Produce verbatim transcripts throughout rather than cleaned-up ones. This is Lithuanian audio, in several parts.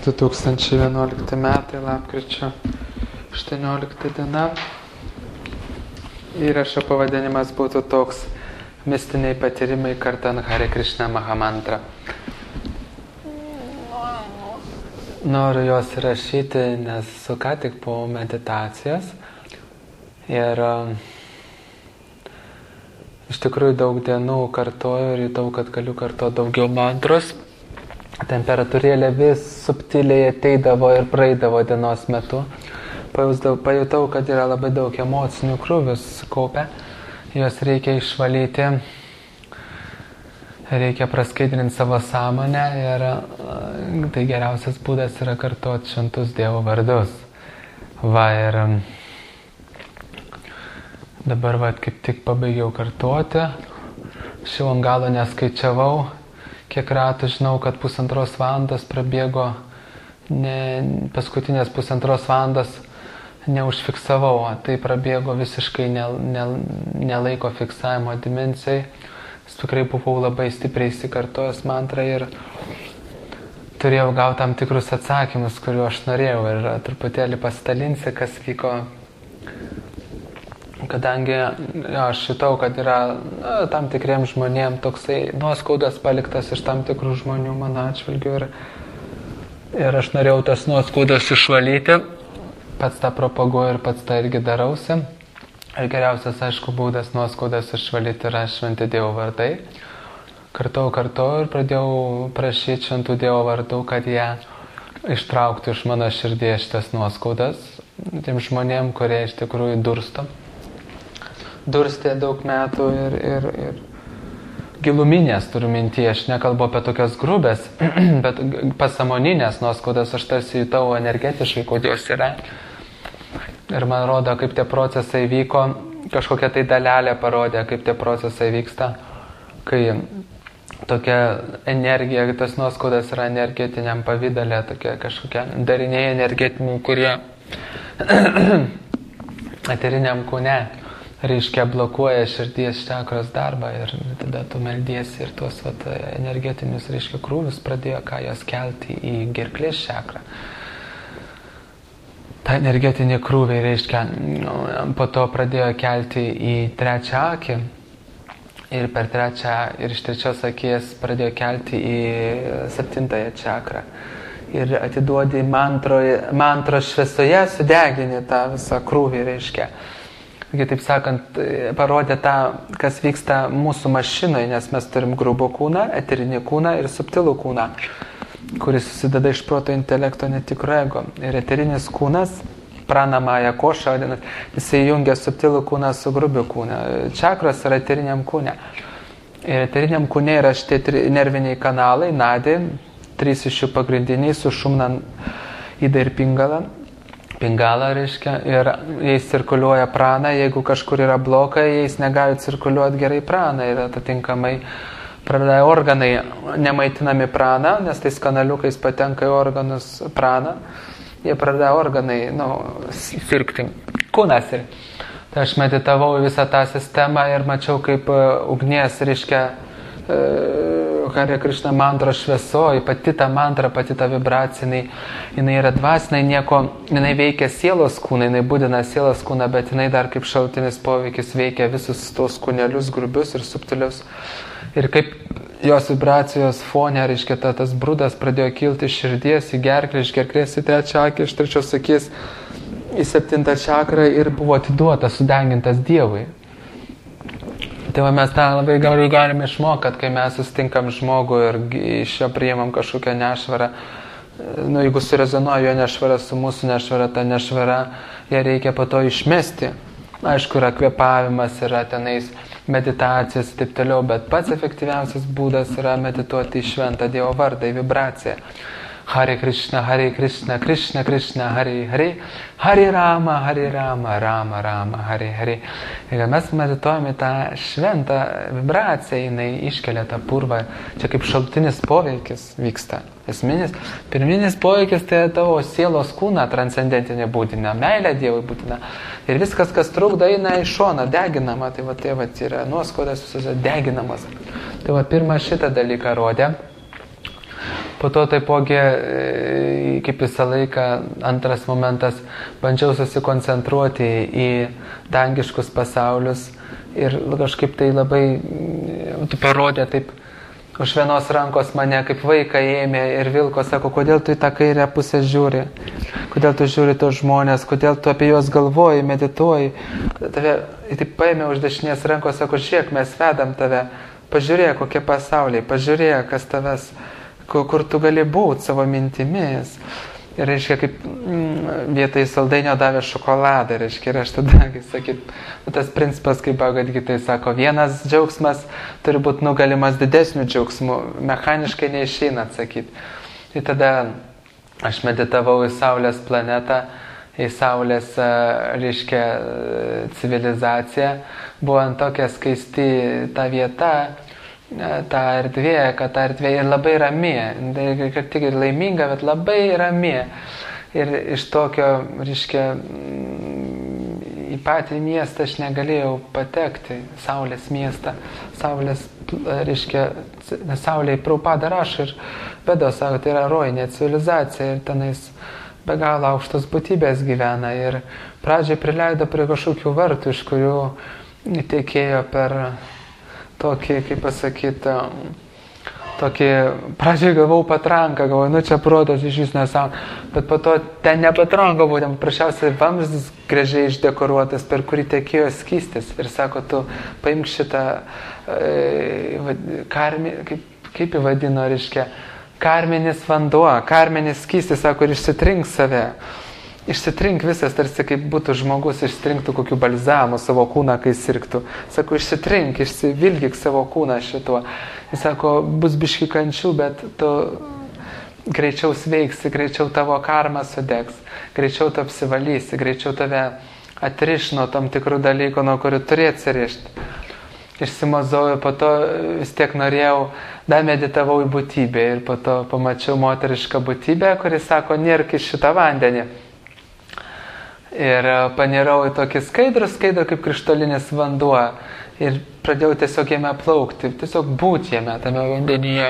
du tūkstančiai vienuolikti metai, lapkričio aštuoniolikta diena. Įrašo pavadinimas būtų toks: mistiniai patyrimai kartant Hare Krishna Mahamantrą. Noriu juos įrašyti, nes su ką tik po meditacijos ir iš tikrųjų daug dienų kartoju ir jutau, kad galiu kartuoti daugiau mantros. Temperatūrėlė vis subtiliai ateidavo ir praeidavo dienos metu. Pajutau, kad yra labai daug emocinių krūvių sukaupę. Juos reikia išvalyti, reikia praskaidrinti savo sąmonę ir tai geriausias būdas yra kartuoti šventus Dievo vardus. Va ir dabar va, kaip tik pabaigiau kartuoti. Šiau ant galo neskaičiavau, kiek ratų, žinau, kad pusantros valandos prabėgo, ne, paskutinės pusantros valandos neužfiksavau, tai prabėgo visiškai nelaiko ne, ne fiksavimo dimensijai. Tikrai buvau labai stipriai įsikartojęs mantrą ir turėjau gauti tam tikrus atsakymus, kuriuo aš norėjau, ir truputėlį pasidalinsiu, kas vyko. Kadangi jo, aš šitau, kad yra na, tam tikriem žmonėm toksai nuoskaudas paliktas iš tam tikrų žmonių mano atžvilgiu, ir, ir aš norėjau tas nuoskaudas išvalyti, pats tą propaguoju ir pats tą irgi darausi. Ir geriausias, aišku, būdas nuoskaudas išvalyti yra šventi Dievo vardai. Kartau, kartau ir pradėjau prašyti šventų Dievo vardų, kad jie ištrauktų iš mano širdies šitas nuoskaudas tiem žmonėm, kurie iš tikrųjų dursto. Durstė daug metų ir, ir, ir giluminės turiu mintyje, aš nekalbu apie tokias grubės, bet pasąmoninės nuoskaudas, aš tarsi jutau energetiškai, kodėl jos yra. Ir man rodo, kaip tie procesai vyko, kažkokia tai dalelė parodė, kaip tie procesai vyksta, kai tokia energija, tas nuoskaudas yra energetiniam pavydale, tokie kažkokie dariniai energetiniai, kurie eteriniam kūne reiškia blokuoja širdies čakros darbą, ir tada tu meldiesi ir tuos vat, energetinius reiškia krūvius pradėjo ką jos kelti į gerklės čakrą. Ta energetinė krūviai reiškia, po to pradėjo kelti į trečią akį ir per trečią ir iš trečios akies pradėjo kelti į septintąją čakrą. Ir atiduodi mantroje, mantros šviesoje, sudegini tą visą krūvį reiškia. Taip sakant, parodė tą, kas vyksta mūsų mašinoje, nes mes turim grubų kūną, eterinį kūną ir subtilų kūną, kuris susideda iš proto, intelekto, netikro ego. Ir eterinis kūnas, pranamąja koša, jisai jungia subtilų kūną su grubiu kūną. Čakros yra eteriniam kūne. Ir eteriniam kūne yra šitie nerviniai kanalai, nadi, trys iš jų pagrindiniai, su šumna, ida ir pingala. Pingala reiškia, ir jais cirkuliuoja prana, jeigu kažkur yra blokai, jais negali cirkuliuoti gerai prana, ir atitinkamai pradeda organai nemaitinami prana, nes tais kanaliukais patenka į organus prana, jie pradeda organai, nu, sirgti, kūnas. Ir tai aš meditavau visą tą sistemą ir mačiau, kaip ugnies, reiškia, Hare Krishna mantra šviesoji, pati ta mantra, pati ta vibracija, jinai, jinai yra dvasinė, nieko, jinai veikia sielos kūną, jinai būdina sielos kūną, bet jinai dar kaip šalutinis poveikis veikia visus tos kūnelius, grubius ir subtilius. Ir kaip jos vibracijos fone, reiškia, ta, tas brudas pradėjo kilti iš širdies į gerklę, iš gerklės į trečią akį, iš trečios akis į septintą čakrą ir buvo atiduotas, sudegintas Dievui. Tai va, mes tą labai gerai galime išmokti, kad kai mes susitinkam žmogų ir iš jo priimam kažkokią nešvarą, nu, jeigu surezonuoja jo nešvara su mūsų nešvara, ta nešvara, ją reikia po to išmesti. Aišku, yra kvėpavimas, yra tenais meditacijas ir taip toliau, bet pats efektyviausias būdas yra medituoti į šventą Dievo vardą, į vibraciją. Hare Krishna, Hare Krishna, Krishna Krishna, Hare Hare, Hare Rama, Hare Rama, Rama Rama, Hare Hare. Ir mes medituojame tą šventą vibraciją, jinai iškelia tą purvą. Čia kaip šalutinis poveikis vyksta. Esminis, pirminis poveikis tai tavo sielos kūną transcendentinė būtina, meilė Dievui būtina. Ir viskas, kas trukdo, eina į šoną, deginama. Tai va, tai va, yra nuoskaudas visos deginamas. Tai va, pirmą šitą dalyką rodė. Po to taipogi, kaip visą laiką, antras momentas, bandžiau susikoncentruoti į dangiškus pasaulius ir kažkaip tai labai parodė taip, už vienos rankos mane kaip vaiką ėmė ir vilko, sako, kodėl tu į tą kairę pusę žiūri, kodėl tu žiūri tos žmonės, kodėl tu apie juos galvoji, medituoji. Tave taip paėmė už dešinės rankos, sako, žiūrėk, mes vedam tave, pažiūrėk, kokie pasauliai, pažiūrėk, kas tavęs, kur tu gali būti savo mintimis. Ir, reiškia, kaip mm, vietoj saldainio davė šokoladą, reiškia, ir aš tada, kaip sakyt, tas principas, kaip Bhagavad-gitai sako, vienas džiaugsmas turi būti nugalimas didesnių džiaugsmų, mechaniškai neišeina atsakyti. Ir tada aš meditavau į Saulės planetą, į Saulės, reiškia, civilizaciją, buvo ant tokia skaisti ta vieta, ta erdvė, kad ta erdvė ir labai rami, kaip tik ir laiminga, bet labai rami. Ir iš tokio, reiškia, į patį miestą aš negalėjau patekti, Saulės miestą. Saulės, reiškia, Saulė Prabhupada rašo ir Vedo sako, tai yra rojinė civilizacija ir tenais be galo aukštos būtybės gyvena. Ir pradžiai prileido prie kažkokių vartų, iš kurių tekėjo per tokį, kaip pasakyti, tokį, pradžiai gavau patranką, galvoju, nu čia protas iš vis nesąmonė, bet po to ten ne patranka buvo, ten prašiausiai vamzdis gražiai išdekoruotas, per kurį tekėjo skystis. Ir sako, tu paimk šitą, e, karmi, kaip, kaip įvadino, reiškia, karminis vanduo, karminis skystis, sako, ir išsitrink save. Išsitrink visas, tarsi kaip būtų žmogus ištrinktų kokių balzamų savo kūną, kai sirgtų. Sako, išsitrink, išsivilgyk savo kūną šituo. Jis sako, bus biški kančių, bet tu greičiau sveiksi, greičiau tavo karma sudegs, greičiau tu apsivalysi, greičiau tave atriš nuo tam tikrų dalykų, nuo kurių turi atsirišti. Išsimazojau, po to vis tiek norėjau, dar meditavau į būtybę ir po to pamačiau moterišką būtybę, kuris sako, nirk iš šitą vandenį. Ir panirau į tokį skaidrų, skaidrų kaip krištolinis vanduo. Ir pradėjau tiesiog jame plaukti, tiesiog būti jame, tame vandenyje.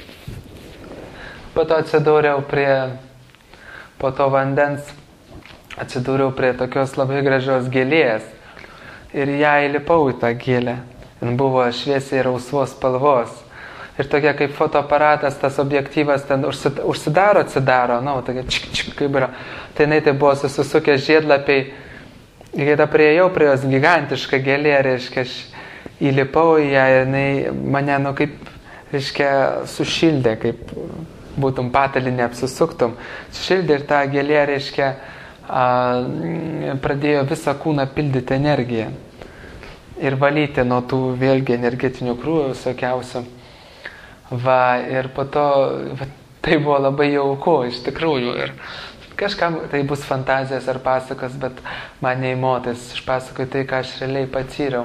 Po to atsidūriau prie, po to vandens, atsidūriau prie tokios labai gražios gėlės. Ir ją įlipau į tą gėlę. Jis buvo šviesiai rausvos spalvos. Ir tokia kaip fotoaparatas, tas objektyvas ten užsidaro, atsidaro, na, tokia čik, čik, kaip yra. Tai jinai tai buvo susisukę žiedlapiai. Ir tada priejau prie jos gigantišką gėlę, reiškia, aš įlipau į ją ir jinai mane, nu, kaip, reiškia, sušildė, kaip būtum patalinė apsisuktum. Sušildė ir tą gėlę, reiškia, a, pradėjo visą kūną pildyti energiją. Ir valyti nuo tų vėlgi energetinių krūvių visokiausių. Va, ir po to, va, tai buvo labai jauku, iš tikrųjų, ir kažkam tai bus fantazijas ar pasakas, bet man neįmotis, aš pasakoju tai, ką aš realiai patyriau.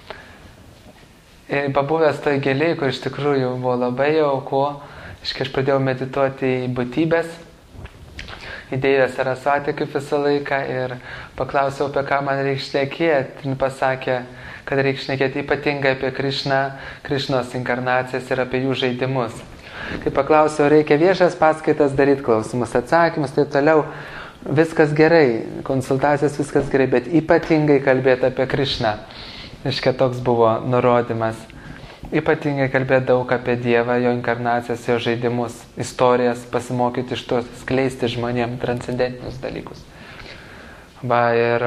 Ir pabuvęs toj gėlėj, kur iš tikrųjų buvo labai jauku, aš pradėjau medituoti į būtybės, į Deivę Sarasvatį kaip visą laiką ir paklausiau, apie ką man reikia šnekėti, ir pasakė, kad reikia šnekėti ypatingai apie Krišną, Krišnos inkarnacijas ir apie jų žaidimus. Kai paklausiau, reikia viešas paskaitas daryti, klausimus, atsakymus, tai toliau viskas gerai, konsultacijas viskas gerai, bet ypatingai kalbėti apie Krišną. Iškia toks buvo nurodymas. Ypatingai kalbėti daug apie Dievą, jo inkarnacijas, jo žaidimus, istorijas, pasimokyti iš to, skleisti žmonėm transcendentinius dalykus. Va, ir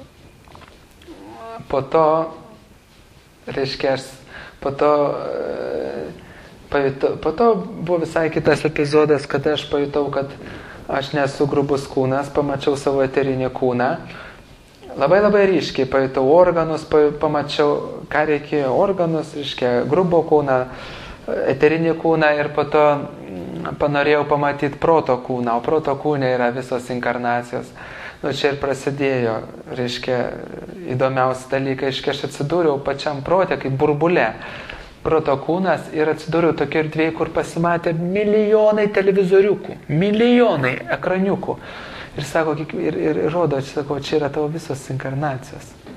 po to, reiškia, aš po to, pajutau, po to buvo visai kitas epizodas, kada aš pajutau, kad aš nesu grubus kūnas, pamačiau savo eterinį kūną. Labai labai ryškiai pajutau organus, pamačiau, ką reikėjo organus, reiškia, grubo kūną, eterinį kūną ir po to panorėjau pamatyti proto kūną, o proto kūne yra visos inkarnacijos. Nu, čia ir prasidėjo, reiškia, įdomiausi dalykai, reiškia, aš atsidūriau pačiam prote, kaip burbule, proto kūnas ir atsidūriau tokia erdvėje, kur pasimatė milijonai televizoriukų, milijonai ekraniukų. Ir sako, ir, ir, ir rodo, aš sakau, čia yra tavo visos inkarnacijos.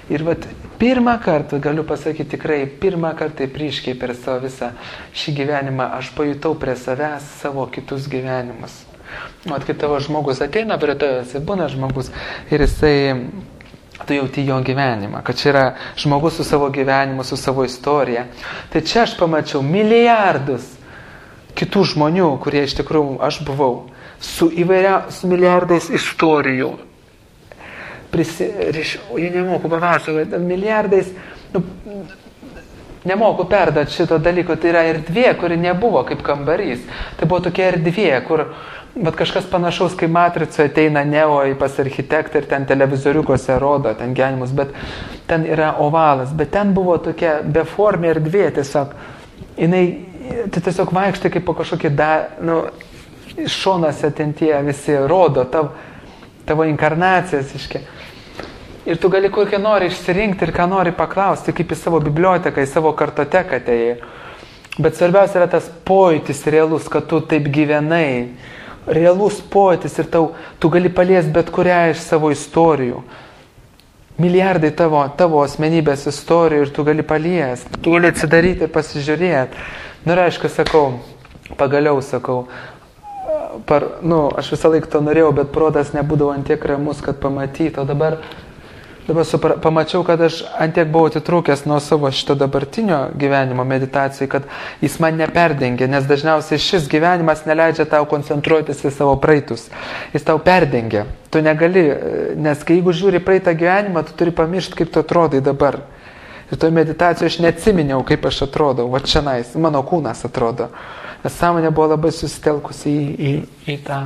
Ir vat pirmą kartą, galiu pasakyti tikrai, pirmą kartą taip ryškiai per savo visą šį gyvenimą aš pajutau prie savęs savo kitus gyvenimus. O kai tavo žmogus ateina prie tavęs, būna žmogus ir jisai, tu jauti jo gyvenimą, kad čia yra žmogus su savo gyvenimu, su savo istorija. Tai čia aš pamačiau milijardus kitų žmonių, kurie iš tikrųjų aš buvau, su įvairia, su milijardais istorijų. Prisi, riš, jie nemoku papasakoti, milijardais, nu, nemoku perduoti šito dalyko, tai yra erdvė, kuri nebuvo kaip kambarys. Tai buvo tokia erdvė, kur bet kažkas panašaus, kai Matricoje ateina Neo pas architektą ir ten televizoriukose rodo ten gyvenimus, bet ten yra ovalas, bet ten buvo tokia beformė erdvė, tiesiog, jinai, tai tiesiog vaikštai kaip po kažkokį, da, nu, šonose ten tie visi rodo tavo, tavo inkarnacijas, iškia. Ir tu gali kokią nori išsirinkti ir ką nori paklausti, kaip į savo biblioteką, į savo kartoteką atėjai. Bet svarbiausia yra tas pojūtis realus, kad tu taip gyvenai. Realus pojūtis ir tau, tu gali paliesti bet kurią iš savo istorijų. Milijardai tavo, tavo asmenybės istorijų ir tu gali paliesti. Tu gali atsidaryti ir pasižiūrėti. Nu ir aišku, sakau, pagaliau sakau, par, nu, aš visą laiką to norėjau, bet protas nebūdavo ant tiek ramus, kad pamatyti. O dabar, dabar supra, pamačiau, kad aš ant tiek buvau atitrūkęs nuo savo šito dabartinio gyvenimo meditacijai, kad jis man neperdengia, nes dažniausiai šis gyvenimas neleidžia tau koncentruotis į savo praeitus. Jis tau perdengia. Tu negali, nes kai jeigu žiūri praeitą gyvenimą, tu turi pamiršti, kaip tu atrodai dabar. Ir toje meditacijoje aš neatsiminiau, kaip aš atrodau. Va čianais, mano kūnas atrodo. Nes sąmonė buvo labai susitelkusi į, į, į tą.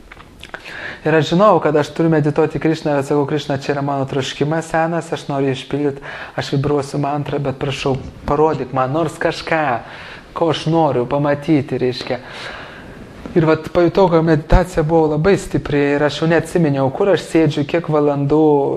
Ir aš žinau, kad aš turiu medituoti Krišną, ir sakau, Krišna, čia yra mano troškimas senas, aš noriu išpildyti, aš vibruosiu mantrą, bet prašau, parodyk man nors kažką, ko aš noriu pamatyti, reiškia. Ir vat pajutau, kad meditacija buvo labai stipri ir aš jau neatsiminiau, kur aš sėdžiu, kiek valandų,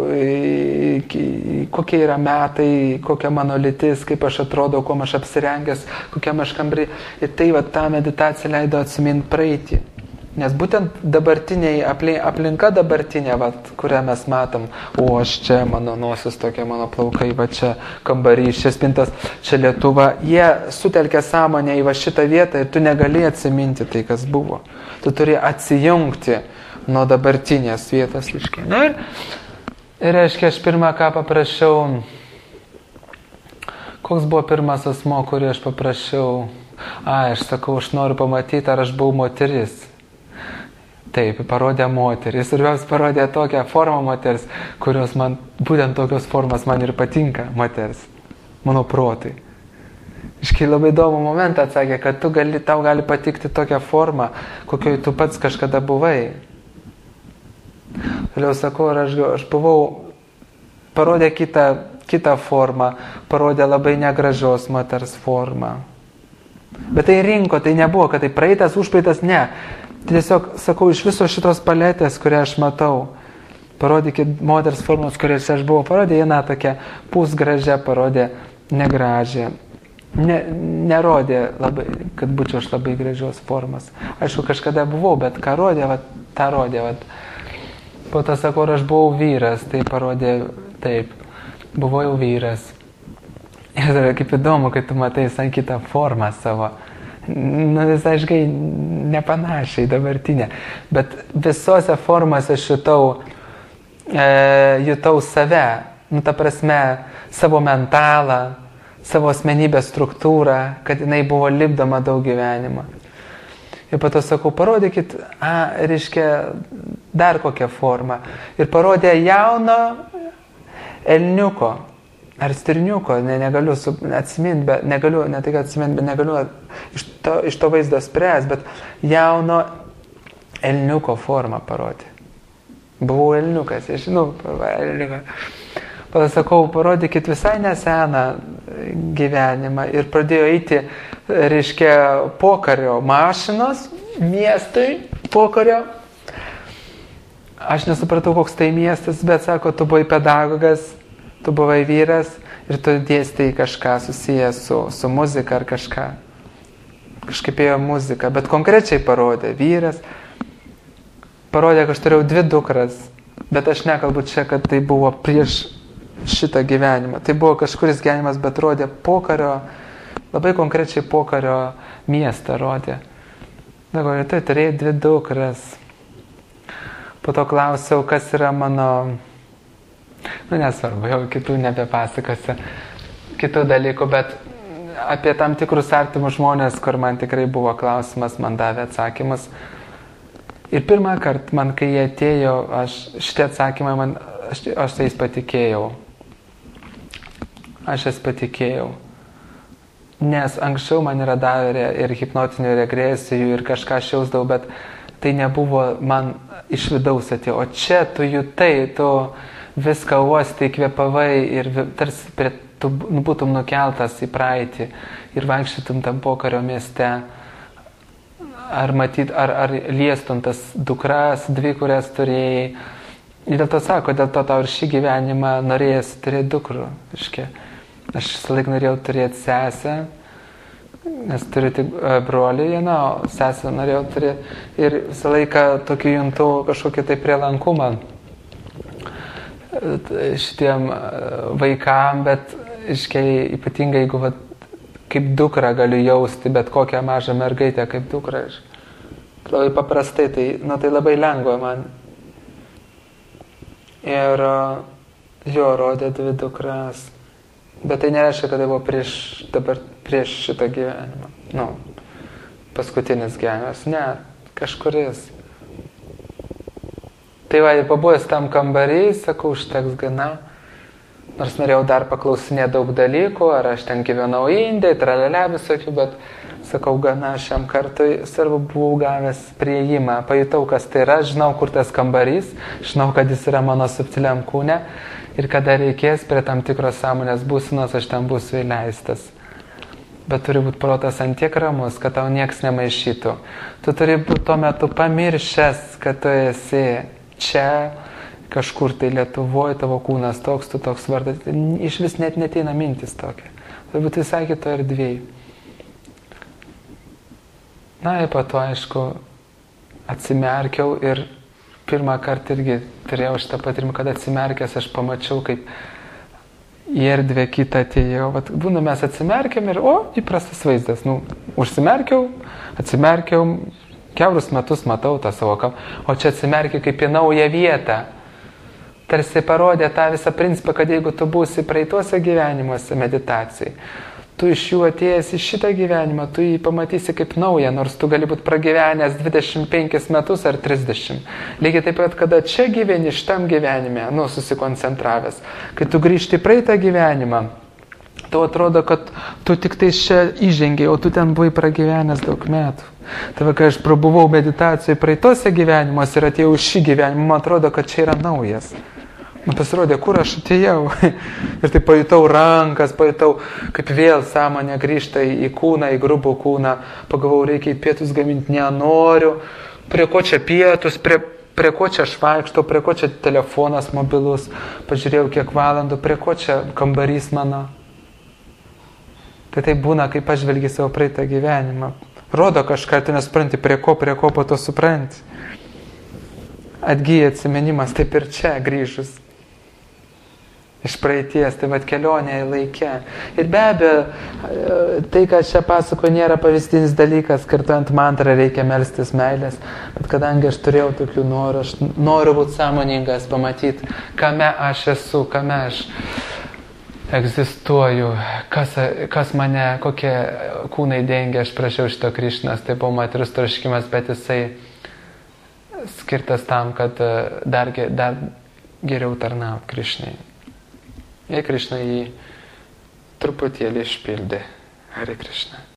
kokie yra metai, kokia mano lytis, kaip aš atrodau, kuo aš apsirengęs, kokiam aš kambarį. Ir tai vat tą meditaciją leido atsiminti praeitį. Nes būtent dabartiniai, aplinka dabartinė, vat, kurią mes matom, o aš čia, mano nosis tokia, mano plaukai, va čia kambarys, čia spintas, čia Lietuva, jie sutelkia sąmonę į va šitą vietą ir tu negali atsiminti tai, kas buvo. Tu turi atsijungti nuo dabartinės vietos. Na ir, ir reiškia, aš pirmą ką paprašiau, koks buvo pirmas asmo, kurį aš paprašiau, a, aš sakau, aš noriu pamatyti, ar aš buvau moteris. Taip, parodė moteris ir jos parodė tokią formą moters, kurios man, būtent tokios formas man ir patinka moters, mano protai. Iškai labai įdomų momentą atsakė, kad tu gali, tau gali patikti tokią formą, kokioj tu pats kažkada buvai. Vėliau sakau, aš, aš buvau, parodė kitą, kitą formą, parodė labai negražios moters formą. Bet tai rinko, tai nebuvo, kad tai praeitas, užpraeitas, ne. Tiesiog, sakau, iš viso šitos paletės, kurią aš matau, parodykit moters formos, kuriuose aš buvau, parodė viena tokia pusgražia, parodė negražią. Ne, nerodė, labai, kad būčiau aš labai gražios formos. Aišku, kažkada buvau, bet ką rodė, vat, tą rodė. Vat. Po to sakau, aš buvau vyras, tai parodė taip, buvau jau vyras. Ir kaip įdomu, kai tu matai visai kitą formą savo. Nu, visai aiškai nepanašiai dabartinė. Bet visose formose šitau, e, jutau save, nu, ta prasme, savo mentalą, savo asmenybės struktūrą, kad jinai buvo lipdoma daug gyvenimą. Ir po to sakau, parodykit, a, reiškia, dar kokią formą. Ir parodė jauno elniuko. Ar stirniuko, ne, negaliu atsiminti, bet negaliu, ne tai kad atsiminti, bet negaliu iš to, iš to vaizdo spręs, bet jauno elniuko formą parodė. Buvau elniukas, aš žinau, elniuką. Pasakau, parodykit visai neseną gyvenimą ir pradėjo eiti, reiškia, pokario mašinos miestui, pokario. Aš nesupratau, koks tai miestas, bet sako, tu buvai pedagogas, tu buvai vyras ir tu dėstei kažką susijęs su, su muzika ar kažką. Kažkaip ėjo muzika, bet konkrečiai parodė vyras. Parodė, kad aš turėjau dvi dukras, bet aš nekalbu čia, kad tai buvo prieš šitą gyvenimą. Tai buvo kažkuris gyvenimas, bet rodė pokario, labai konkrečiai pokario miestą rodė. Dabar tai turėjai dvi dukras. Po to klausiau, kas yra mano, nu nesvarbu, jau kitų nebepasakosiu, kitų dalykų, bet apie tam tikrus artimus žmonės, kur man tikrai buvo klausimas, man davė atsakymus. Ir pirmą kartą man, kai jie atėjo, aš, šitie atsakymai, man, aš, aš tais patikėjau. Aš jas patikėjau. Nes anksčiau man yra davę ir hipnotinių regresijų ir kažką aš jausdavau, bet tai nebuvo man iš vidaus atėjo. O čia tu jutai, tu viską uostai, kvėpavai ir tarsi prie, tu būtum nukeltas į praeitį ir vaikščiotum tam pokario mieste. Ar matyt, ar, ar liestum tas dukras, dvi, kurias turėjai. Ir dėl to sako, dėl to tau ir šį gyvenimą norėjęs turėti dukrų. Iškia. Aš visą laiką norėjau turėti sesę, nes turiu tik brolį vieną, o sesę norėjau turėti. Ir visą laiką tokį juntu kažkokį tai prielankumą šitiem vaikam, bet iškiai ypatingai, jeigu va, kaip dukra galiu jausti, bet kokią mažą mergaitę kaip dukra. Labai paprastai, tai, nu, tai labai lengva man. Ir jo rodė dvi dukras. Bet tai nereiškia, kad tai buvo prieš, dabar prieš šitą gyvenimą. Nu, paskutinis gyvenimas. Ne, kažkuris. Tai va, pabuvęs tam kambarį, sakau, užteks gana. Nors norėjau dar paklausinėti daug dalykų, ar aš ten gyvenau Indijai, tralelė visokių, bet sakau, gana šiam kartui svarbu buvau gavęs prieimą. Pajutau, kas tai yra, žinau, kur tas kambarys, žinau, kad jis yra mano subtiliam kūne. Ir kada reikės prie tam tikros sąmonės būsenos, aš ten būsiu įleistas. Bet turi būti protas ant tiek ramus, kad tau nieks nemaišytų. Tu turi būti tuo metu pamiršęs, kad tu esi čia, kažkur tai Lietuvoje, tavo kūnas toks, tu toks vardas. Iš vis net neteina mintis tokia. Turi būti visai kito erdvėj. Na ir po to, aišku, atsimerkiau ir pirmą kartą irgi turėjau šitą patyrimą, kad atsimerkęs aš pamačiau, kaip į erdvę kitą atėjau. Vat, būna mes atsimerkiam ir, o, įprastas vaizdas. Nu, užsimerkiau, atsimerkiau, keurus metus matau tą savo kam. O čia atsimerkiau kaip į naują vietą. Tarsi parodė tą visą principą, kad jeigu tu būsi praeituose gyvenimuose meditacijai, tu iš jų atėjęs į šitą gyvenimą, tu jį pamatysi kaip naują, nors tu gali būti pragyvenęs dvidešimt penkis metus ar trisdešimt. Lygiai taip pat, kada čia gyveni šitam gyvenime, nu, susikoncentravęs, kai tu grįžti į praeitą gyvenimą, tau atrodo, kad tu tik tai čia įžengiai, o tu ten buvai pragyvenęs daug metų. Tai va, kai aš prabuvau meditacijoje praeitose gyvenimuose ir atėjau šį gyvenimą, man atrodo, kad čia yra naujas. Man pasirodė, kur aš atėjau. Ir tai pajutau rankas, pajutau, kaip vėl sąmonė grįžta į kūną, į grubų kūną. Pagalvau, reikia į pietus gaminti, nenoriu. Prie ko čia pietus, prie, prie ko čia aš vaikštau, prie ko čia telefonas mobilus. Pažiūrėjau, kiek valandų, prie ko čia kambarys mano. Tai tai būna, kai pažvelgi savo praeitą gyvenimą. Rodo kažką, tu nesupranti, prie ko, prie ko po to supranti. Atgyja atsiminimas, taip ir čia grįžus. Iš praeities, tai vat kelionė į laikę. Ir be abejo, tai, ką čia pasako, nėra pavyzdinis dalykas, kartuojant mantrą reikia melstis meilės, bet kadangi aš turėjau tokių norų, aš noriu būti sąmoningas, pamatyti, kame aš esu, kame aš egzistuoju, kas, kas mane, kokie kūnai dengia, aš prašiau šito Krišnas, tai buvo materialus troškimas, bet jisai skirtas tam, kad dar, dar geriau tarnauti Krišnai. Jei Krišna jį truputėlį išpildė. Hare Krishna.